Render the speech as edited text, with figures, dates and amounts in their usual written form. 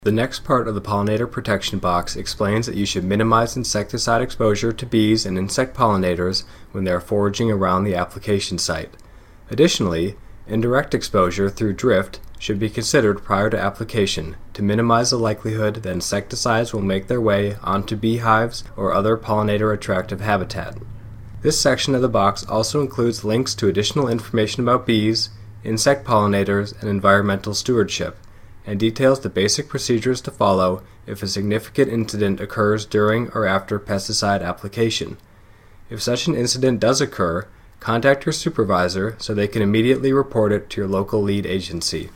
The next part of the pollinator protection box explains that you should minimize insecticide exposure to bees and insect pollinators when they are foraging around the application site. Additionally, indirect exposure through drift should be considered prior to application to minimize the likelihood that insecticides will make their way onto beehives or other pollinator-attractive habitat. This section of the box also includes links to additional information about bees, insect pollinators, and environmental stewardship, and details the basic procedures to follow if a significant incident occurs during or after pesticide application. If such an incident does occur, contact your supervisor so they can immediately report it to your local lead agency.